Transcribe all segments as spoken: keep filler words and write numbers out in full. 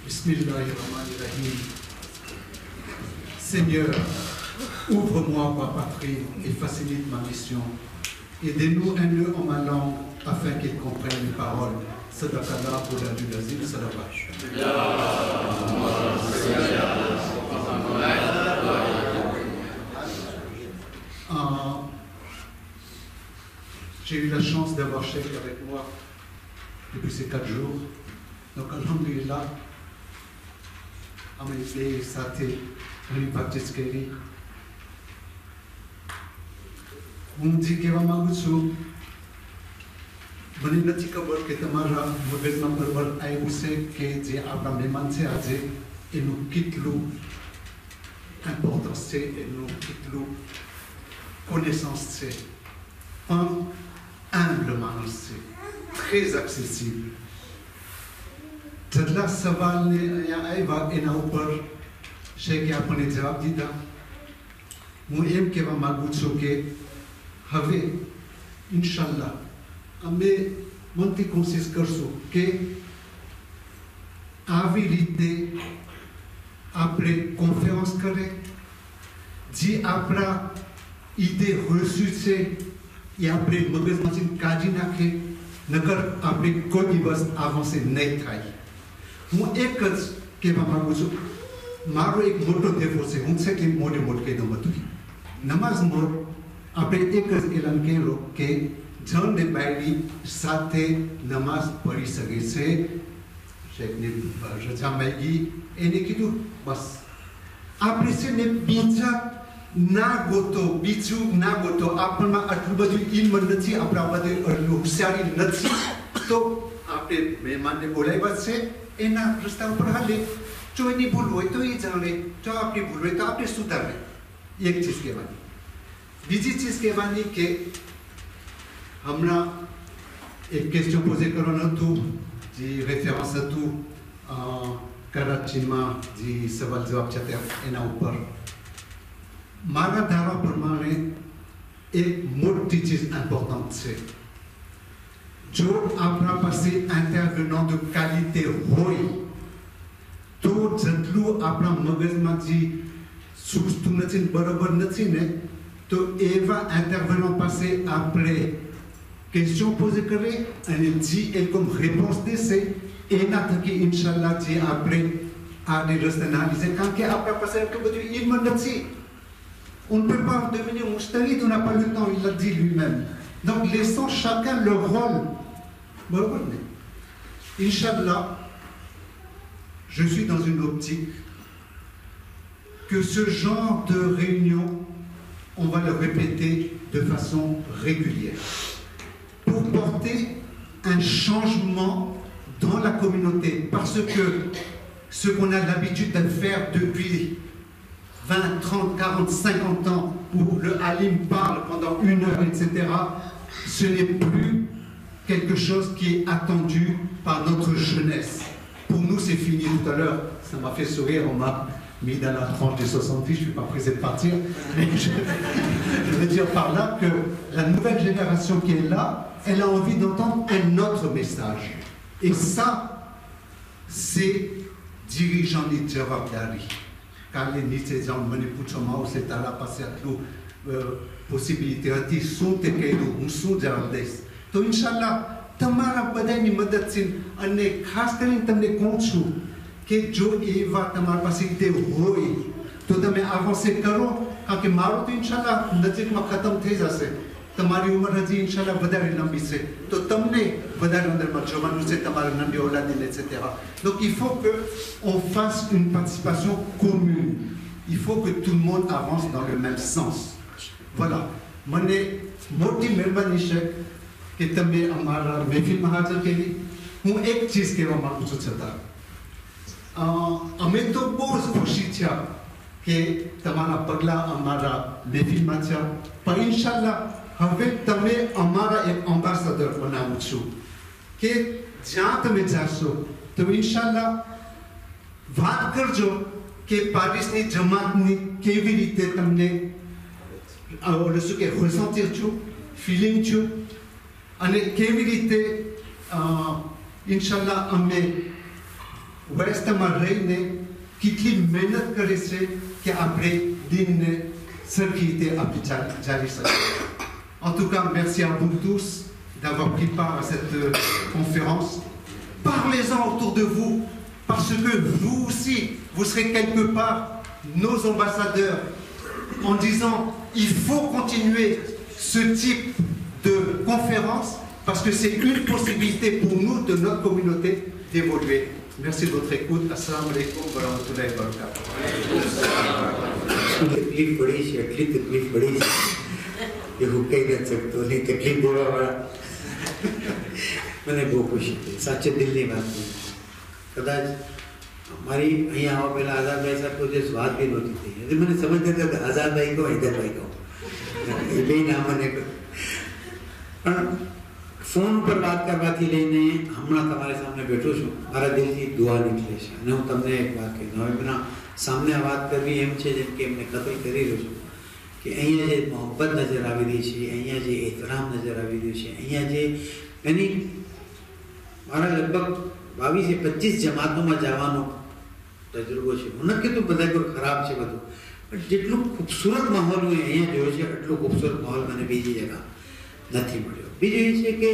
Bismillahirrahmanirrahim. Seigneur, ouvre-moi ma patrie et facilite ma mission. Aidez-nous un nœud en ma langue afin qu'ils comprennent les paroles. Sadaqallah pour la Judazim, Sadaqah. Euh, J'ai eu la chance d'avoir Cheikh avec moi depuis ces quatre jours. Donc, alhamdulillah, Amélie Sate, Amélie Baptiste Kelly. On dit que Mamagutsu, Bonne nati kabar ke tamara model number one ai use ke je abra meman se aje et nous quitte l'eau importance c'est et nous quitte l'eau connaissance c'est un humblement c'est très accessible. Tadla सवाल ने या आई बात इन ऊपर शेख आपने जवाब दिया मुझे के वह मागुचो के हवे इंशाल्लाह हमें मंत्री कोशिश कर सो के आविरिते après conférence करे जी आपरा idée reçue c'est et après mauvaise machine kaji naké नगर après कोई दिवस avancé नहीं था હું એક જ કહેવા માંગુ છું મારો એક મોટો દેવો છે હું છે કે મોટે મોટ કહી દઉં બધું નમાઝમાં આપણે એક જ એલાન કર્યો કે જન ને બાયડી સાથે નમાઝ પઢી શકે છે શેખની રજા માંગી એને કીધું બસ આપણે છે ને બીજા ના ગોતો બીજું ના ગોતો આપણમાં આટલું બધું ઇલ્મ નથી આપણા બધે આટલું હોશિયારી નથી તો આપણે મહેમાનને બોલાવ્યા છે એના રસ્તા ઉપર હાલે જો એની ભૂલ હોય તો એ જાણે જો આપણી ભૂલ હોય તો આપણે સુધારે એક ચીજ કહેવાની બીજી ચીજ કહેવાની કે હમણાં એક ક્વેશ્ચન પોઝે કરવાનું હતું જે રેફરન્સ હતું કરાચીમાં જે સવાલ જવાબ છે એના ઉપર મારા ધારણા પ્રમાણે એક મોટી ચીજ ઇમ્પોર્ટન્ટ છે જો આપણા પાસે ઇન્ટરવેનન્ટ de qualité હોય તો જેટલું આપણા મગજમાં જે સૂઝતું નથી બરાબર નથી ને તો એવા ઇન્ટરવેનન્ટ પાસે આપણે question posée કરે અને જે એ comme réponse દેશે એના થકી ઇન્શાલ્લાહ જે આપણે આ des restes analysés કારણ કે આપણા પાસે એટલું બધું ઇલ્મ નથી on ne peut pas devenir moustahid on n'a pas le temps il l'a dit lui-même donc laissons chacun leur rôle. Inch'Allah, je suis dans une optique que ce genre de réunion, on va le répéter de façon régulière pour porter un changement dans la communauté parce que ce qu'on a l'habitude de faire depuis vingt, trente, quarante, cinquante ans où le alim parle pendant une heure, et cetera, ce n'est plus quelque chose qui est attendu par notre jeunesse. Pour nous, c'est fini tout à l'heure. Ça m'a fait sourire, on m'a mis dans la tranche des soixante-dix, je ne suis pas pressé de partir. Mais je, je veux dire par là que la nouvelle génération qui est là, elle a envie d'entendre un autre message. Et ça, c'est dirigeant de Jawabdari. Quand les Nitséjan venaient pour Choma, c'est à la passer à tout, possibilité, ils sont équilibrés, ils sont jardins. तो इंशाल्लाह તમારા બધાની મદદથી અને ખાસ કરીને તમને કહું છું કે જો એવા તમારા પાસે ઇડે હોય તો તમે અવશ્ય કરો કારણ કે મારો તો ઇન્શાલ્લાહ નજીકમાં ખતમ થઈ જશે તમારી ઉંમર હજી ઇન્શાલ્લાહ વધારે લંબી છે તો તમને વધારે અંદરમાં જોવાનું છે તમારા Nandi ઓલાદીને et cetera. Donc il faut que on fasse une participation commune. Il faut que tout le monde avance dans le même sens. Voilà. મને મોટી મહેરબાની છે કે તમે અમારા મહેફિલમાં હાજર કરી હું એક ચીજ કહેવા માંગુ છું છતાં અમે તો બહુ જ ખુશી થયા કે તમારા પગલાં અમારા મહેફિલમાં થયા પણ ઇન્શાલ્લાહ હવે તમે અમારા એક એમ્બેસેડર બનાવું છું કે જ્યાં તમે જાશો તો ઇન્શાલ્લાહ વાત કરજો કે પારિસની જમાતની કેવી રીતે તમને શું કે ressentir છું feeling છું અને કેવી રીતે ઇન્શાલ્લાહ અમે વયસ્ત માં રહીને કેટલી મહેનત કરે છે કે આપણે દિનને સરખી રીતે આપણે જારી શકીએ. En tout cas, merci à vous tous d'avoir pris part à cette euh, conférence. Parlez-en autour de vous, parce que vous aussi, vous serez quelque part nos ambassadeurs, en disant il faut continuer ce type de conférence, parce que c'est une possibilité pour nous, de notre communauté, d'évoluer. Merci de votre écoute. Assalamu alaikum wa rahmatullahi wa barakatuh. तकलीफ बड़ी છે એટલી તકલીફ બડી છે કે હું કહી નથી શકતો નહીં તકલીફ દેવાવાળા મને બહુ ખુશી થઈ સાચે દિલની વાત થઈ કદાચ મારી અહીંયા આવવા પહેલાં આઝાદભાઈ સાહેબ તો જે વાત બી નહોતી થઈ એટલે મને સમજ નથી કે આઝાદભાઈ કહો હૈદરભાઈ કહો એ બે નામ મને પણ ફોન પર વાત કરવાથી લઈને હમણાં તમારી સામે બેઠો છું મારા દિલથી દુઆ નીકળે છે અને હું તમને એક વાત કહી દઉં હવે પેલા સામને આ વાત કરવી એમ છે જેમ કે એમને કતલ કરી રહ્યો છું કે અહીંયા જે મોહબ્બત નજર આવી રહી છે અહીંયા જે એહતરામ નજર આવી રહ્યું છે અહીંયા જે એની મારા લગભગ બાવીસ કે પચીસ જમાતોમાં જવાનો તજરબો છે હું નથી કહેતું બધા કોઈ ખરાબ છે બધું પણ જેટલું ખૂબસૂરત માહોલ હું અહીંયા જોયો છે એટલો ખૂબસૂરત માહોલ મને બીજી જગ્યા નથી મળ્યો. બીજું એ છે કે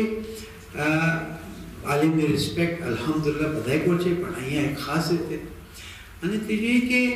આલિમની રિસ્પેક્ટ અલ્હમ્દુલિલ્લાહ બધાય કોઈ છે પણ અહીંયા એક ખાસ રીતે અને ત્રીજું એ કે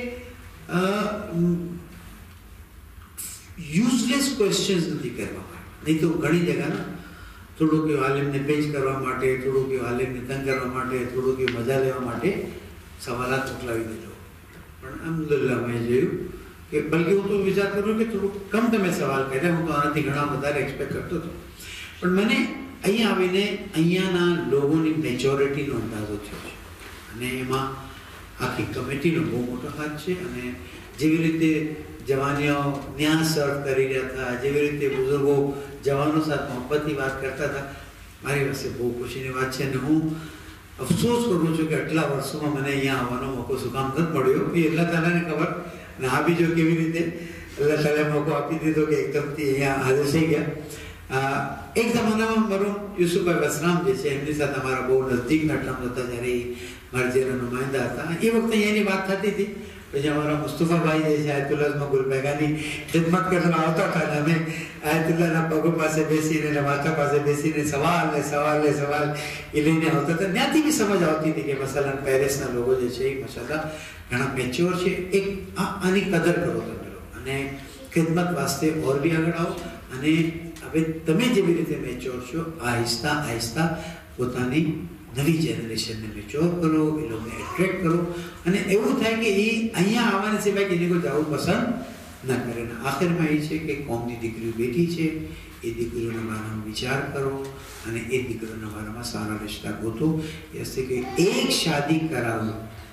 યુઝલેસ ક્વેશ્ચન્સ નથી કરવામાં નહીં તો ઘણી જગ્યાના થોડુંક એવું આલિમને પેચ કરવા માટે થોડુંક એવું આલિમને તંગ કરવા માટે થોડુંક એવું મજા લેવા માટે સવાલાત મોકલાવી દેજો પણ અલ્હમ્દુલિલ્લાહ મેં જોયું કે બલકે હું તો વિચાર કરું કે થોડુંક કમ તમે સવાલ કર્યા હું તો આનાથી ઘણા વધારે એક્સપેક્ટ કરતો હતો પણ મને અહીંયા આવીને અહીંયાના લોકોની મેજોરિટીનો અંદાજો થયો છે અને એમાં આખી કમિટીનો બહુ મોટો હાથ છે અને જેવી રીતે જવાનીઓ ન્યાસ સર્વ કરી રહ્યા હતા જેવી રીતે બુઝુર્ગો જવાનો સાથે મોહબ્બતની વાત કરતા હતા મારી પાસે બહુ ખુશીની વાત છે અને હું અફસોસ કરું છું કે આટલા વર્ષોમાં મને અહીંયા આવવાનો મોકો શું કામ નથી મળ્યો એ અલ્લાહ તાલાને ખબર અને આ બીજો કેવી રીતે અલ્લાહ તાલાએ મોકો આપી દીધો કે એકદમથી અહીંયા હાજર થઈ ગયા. એક જમાનામાં મારું યુસુફભાઈ વસરામ જે છે એમની સાથે અમારા બહુ નજદીકના ટર્મ હતા જ્યારે એ મારા જેના નુમાઇંદા હતા એ વખતે અહીંયાની વાત થતી હતી પછી અમારા મુસ્તફાભાઈ જે છે આયતુલ્લાહ ગુલબેગાની ખિદમત કરવા આવતા હતા અને અમે આયતુલ્લાહના પગો પાસે બેસીને અને માથા પાસે બેસીને સવાલ ને સવાલ ને સવાલ એ લઈને આવતા હતા ત્યાંથી બી સમજ આવતી હતી કે મસાલા પેરિસના લોકો જે છે એ મસાલા ઘણા મેચ્યોર છે એક આની કદર કરો તમે અને ખિદમત વાસ્તે ઓર બી આગળ આવો અને હવે તમે જેવી રીતે મેચ્યોર છો આહિસ્તા આહિસ્તા પોતાની નવી જનરેશનને મેચ્યોર કરો એ લોકોને એટ્રેક્ટ કરો અને એવું થાય કે એ અહીંયા આવવાને સિવાય કે એને કોઈ જવું પસંદ ન કરે અને આખિરમાં એ છે કે કોમની દીકરીઓ બેઠી છે એ દીકરીઓના બારામાં વિચાર કરો અને એ દીકરીઓના બારામાં સારા રિશ્તા ગોતો ऐसे કે એક શાદી કરાવો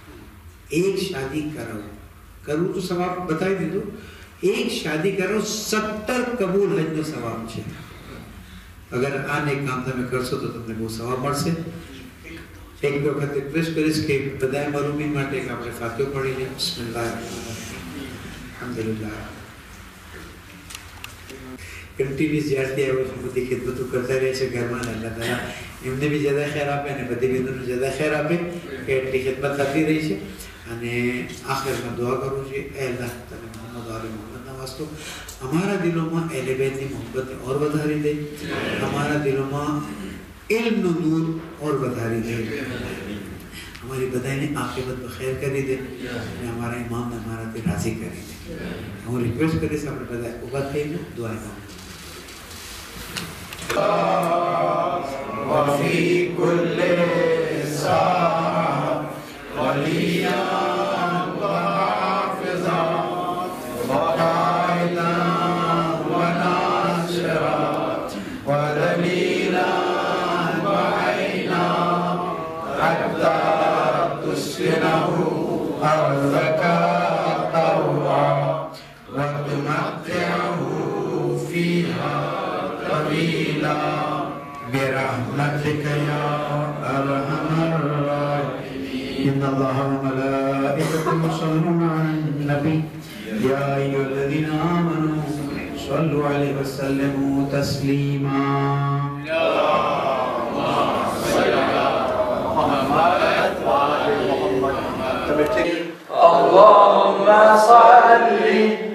એક શાદી કરાવો કરવું તો સવાબ બતાવી દીધું एक शादी करो सत्तर कबूल हज नो सवाब છે અગર આ નેક કામ તમે કરશો તો તમને બહુ સવાબ મળશે. એક વખત રિક્વેસ્ટ કરીશ કે બધાએ મરુમીન માટે એક આપણે ફાતિહો પઢી લઈએ. બિસ્મિલ્લાહ અલ્હમ્દુલિલ્લાહ કન્ટિન્યુઅસ જ્યારથી આવ્યો છું બધી ખિદમતો કરતા રહે છે ઘરમાં અલ્લાહ તાલા એમને બી જ્યાદા ખેર આપે અને બધી બહેનોને જ્યાદા ખેર આપે કે એટલી ખિદમત થતી રહી છે અને આખિરમાં દુઆ કરું છું એ અલ્લાહ તને મોહમ્મદ આલે મોહમ્મદના વાસ્તો हमारा दिलों में अहले बैत की मोहब्बत और વધારી દે हमारा दिलों में इल्म નો નૂર और વધારી દે हमारी બધાને આખિરત બખેર કરી દે અને हमारा इमाम ने हमारा તે રાજી કરી દે. હું રિક્વેસ્ટ કરીશ આપણે બધા ઊભા થઈને દુઆ કરો. وفي كل ساعة وليا وحافظا وقائدا وناصرا ودليلا وعينا حتى تسكنه أرضك طوعا وتمتعه فيها طويلا برحمتك يا أرحم الراحمين. إن الله وملائكته يصلون على النبي يا أيها الذين آمنوا صلوا عليه وسلموا تسليما. اللهم صل على محمد وعلى آل محمد اللهم صل